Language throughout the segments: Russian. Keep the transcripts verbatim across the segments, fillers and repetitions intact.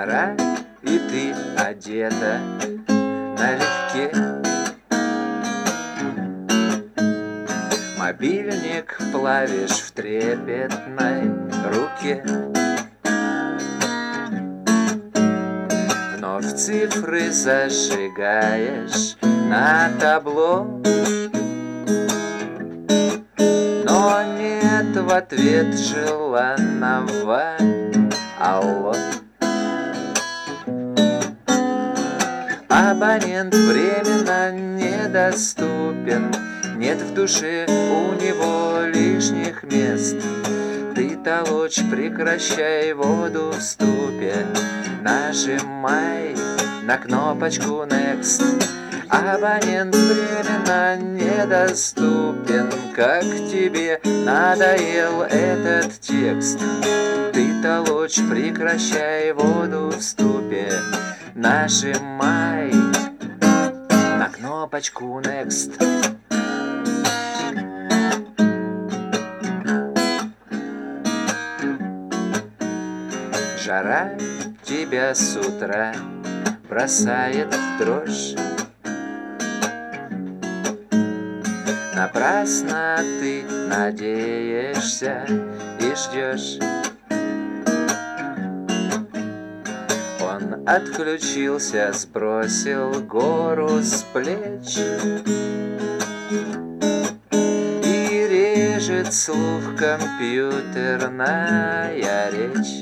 Жара, и ты одета налегке. Мобильник плавишь в трепетной руке. Вновь цифры зажигаешь на табло, но нет в ответ желанного алло. Абонент временно недоступен, нет в душе у него лишних мест. Ты толочь прекращай воду в ступе, нажимай на кнопочку Next. Абонент временно недоступен, как тебе надоел этот текст. Ты толочь прекращай воду в ступе, нажимай на кнопочку Next. Жара тебя с утра бросает в дрожь. Напрасно ты надеешься и ждешь. Он отключился, сбросил гору с плеч и режет слух компьютерная речь.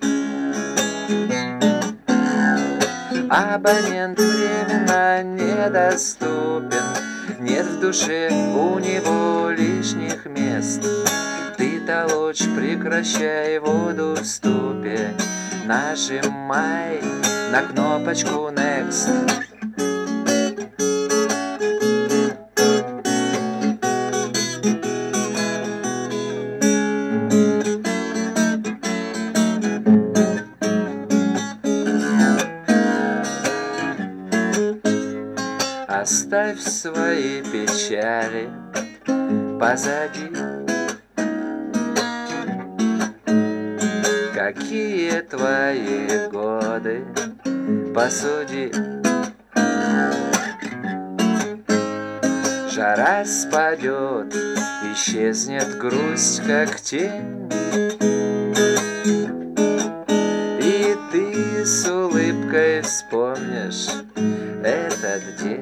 Абонент временно недоступен, нет в душе у него лишних мест. Ты толочь прекращай воду в ступе, нажимай на кнопочку Next. Оставь свои печали позади. Какие твои годы, посуди. Жара спадет, исчезнет грусть, как тень, и ты с улыбкой вспомнишь этот день.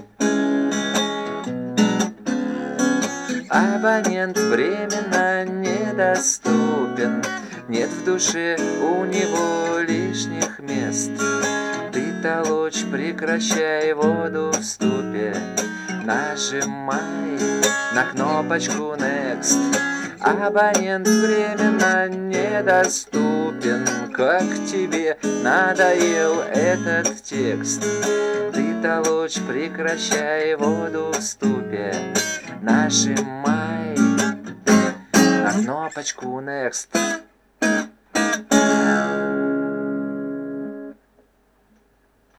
Абонент временно недоступен, нет в душе у него лишних мест. Ты толочь прекращай воду в ступе, нажимай на кнопочку Next. Абонент временно недоступен, как тебе надоел этот текст. Ты толочь прекращай воду в ступе, нажимай на кнопочку Next.